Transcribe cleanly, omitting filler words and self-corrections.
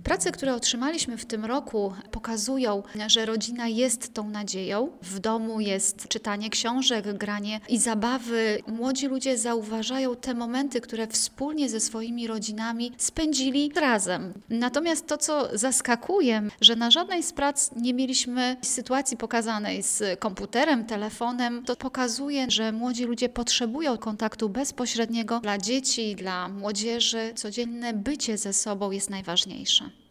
Prace, które otrzymaliśmy w tym roku, pokazują, że rodzina jest tą nadzieją. W domu jest czytanie książek, granie i zabawy. Młodzi ludzie zauważają te momenty, które wspólnie ze swoimi rodzinami spędzili razem. Natomiast to, co zaskakuje, że na żadnej z prac nie mieliśmy sytuacji pokazanej z komputerem, telefonem. To pokazuje, że młodzi ludzie potrzebują kontaktu bezpośredniego. Dla dzieci, dla młodzieży codzienne bycie ze sobą jest najważniejsze.